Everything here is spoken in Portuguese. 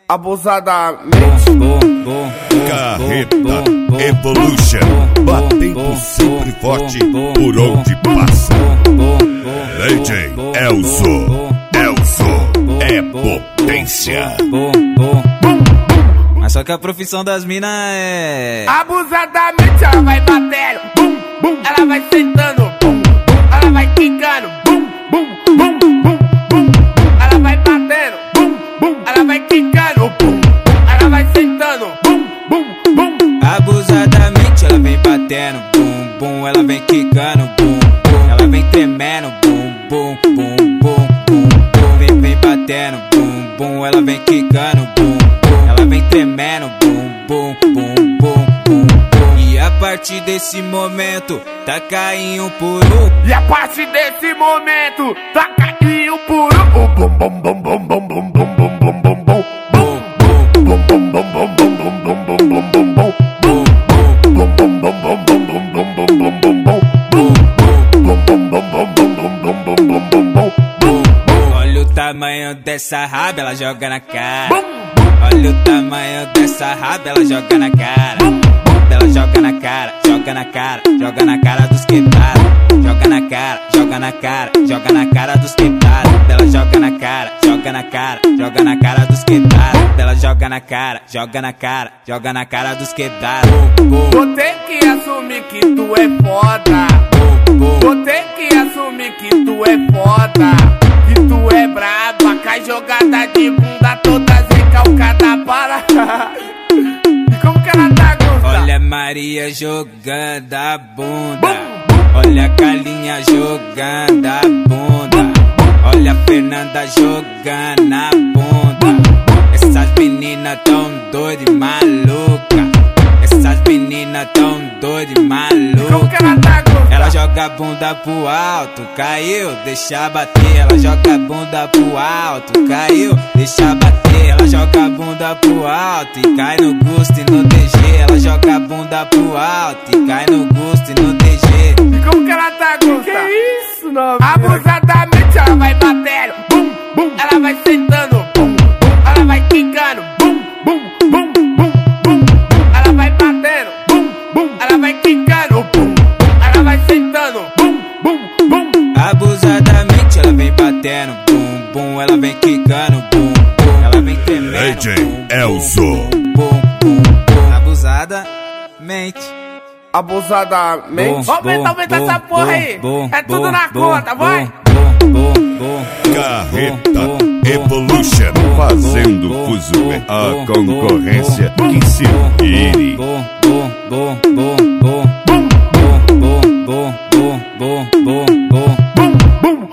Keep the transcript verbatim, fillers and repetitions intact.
abusadamente. Carreta Evolution, batendo sempre forte por onde passa. D J Elzo, Elzo é potência. Mas só que a profissão das minas é abusadamente. Ela vai batendo, bum, bum. Ela vai sentando, bum, bum. Ela vai quicando, bum, bum, bum, bum, bum. Ela vai batendo, bum, bum. Ela vai quicando, bum. Ela vai sentando, bum, bum, bum. Abusadamente ela vem batendo, bum, bum. Ela vem quicando, bum, bum. Ela vem tremendo, bum, bum, bum, bum, bum, bum. Vem, vem batendo, bum, bum. Ela vem quicando, bum, bum. Ela vem tremendo, bum, bum, bum, bum, bum, bum. E a partir desse momento, taca em um por um. E a partir desse momento, taca em um por um. Bum, bum, bum, bum, bum, bum, bum, bum, bum, bum, bum. Olha o tamanho dessa raba, ela joga na cara. Olha o tamanho dessa raba, ela joga na cara. Ela joga na cara, joga na cara, joga na cara dos quebrados. Joga na cara, joga na cara, joga na cara dos quebrados. Ela joga na cara, joga na cara, joga na cara dos quebrados. Ela joga na cara, joga na cara, joga na cara dos quebrados. Vou ter que assumir que tu é foda. Vou ter que assumir que tu é foda. Que tu é braba, cai jogada de bunda toda recalcada para. E como que ela tá, Gusta? Olha a Maria jogando a bunda. Olha a Carlinha jogando a bunda. Olha a Fernanda jogando a bunda. Essas meninas tão doidas e maluca. Essas meninas tão doidas e maluca. Como que ela tá, Gusta? Ela joga a bunda pro alto, caiu, deixa bater. Ela joga a bunda pro alto, caiu, deixa bater. Ela joga a bunda pro alto e cai no gosto e no D G. Ela joga a bunda pro alto e cai no gosto e no D G. E como que ela tá, Gusta? Que isso, não? Abusadamente ela vai batendo, bum, bum. Ela vai sentando, bum, bum. Ela vai quicando, bum, bum, bum, bum, bum. Ela vai batendo, bum, bum. Ela vai quicando, bum, bum. Ela vai sentando, bum, bum, bum. Abusadamente ela vem batendo, bum, bum. Ela vem quicando, bum, bum. Ela vem tremendo, D J Elzo. bum, bum, bum, bum. Abusadamente. Abusadamente. Vamos aumenta, aumenta essa porra aí. É tudo na conta, vai. Carreta Evolution, fazendo fuso. A concorrência que se vire. Bum, bum, bum, bum, bum, bum, bum, bum, bum, bum, bum, bum, bum, bum, bum.